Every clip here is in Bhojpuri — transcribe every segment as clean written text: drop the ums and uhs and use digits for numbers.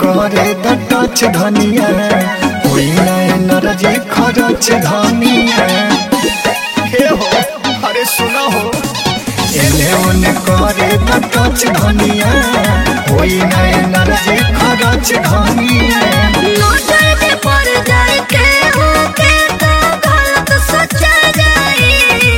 करे टच धनिया होई नरजी खरच धनिया। हे हो अरे सुना हो एले ओने करे टच धनिया होई नरजी खरच धनिया। नजर में पड़ जाए के हो के तो गलत सोचा जाए,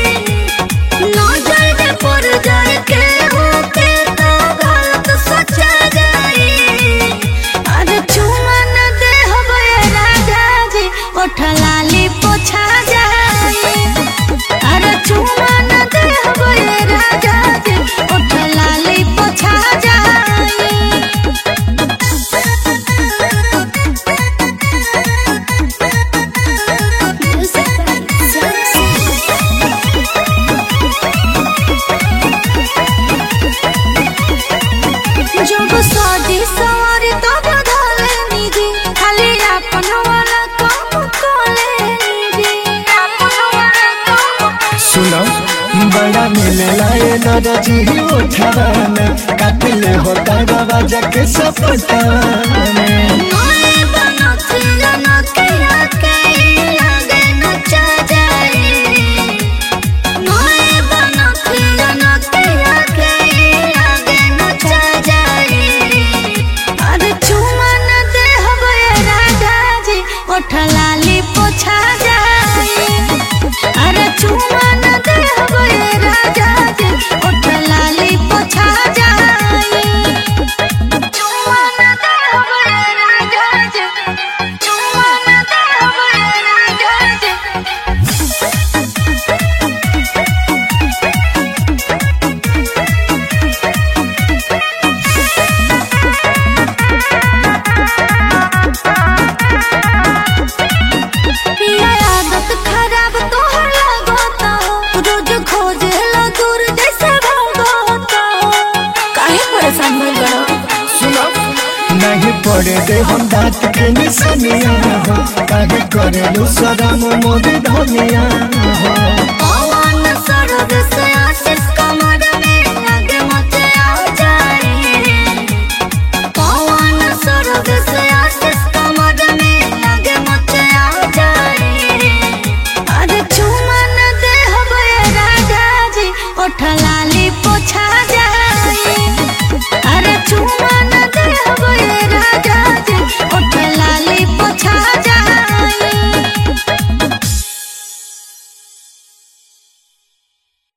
नजर में पड़ जाए के हो के तो गलत सोचा जाए। अरे चुमा न दे हवे राजा जी ओठ लाली पोछा जाए, अरे चुमा न दे हवे राजा जी ओठ लाली पोछा जाए। जब शादी सवारी तो बदले निजी खाली अपन वाला काम कोले निजी अपन वाला काम। सुनो बड़ा मिलेला ये नरजी उठाने काटले होता रवाजा के सपटाने। नए बनो थिया न किया के लगे नचा जाए, नए बनो थिया न किया के लगे नचा जाए। अरे चुमा न दे हवे राजा जी ओठ लाली पोछा जाए, अरे चुमा न दे हवे राजा जी ओठ लाली पोछा जाए। चुमा न दे हवे राजा जी, चुमा न दे हवे राजा जी। ये आदत खराब तोहर लगता हो, रोज खोजेला दूर जैसे भागता हो। काहे परेशान भइल बड़ा? सुनो नहीं पड़े दे हम दांत के निशानिया हो काहे करे लो शरम मोदी धनिया हो।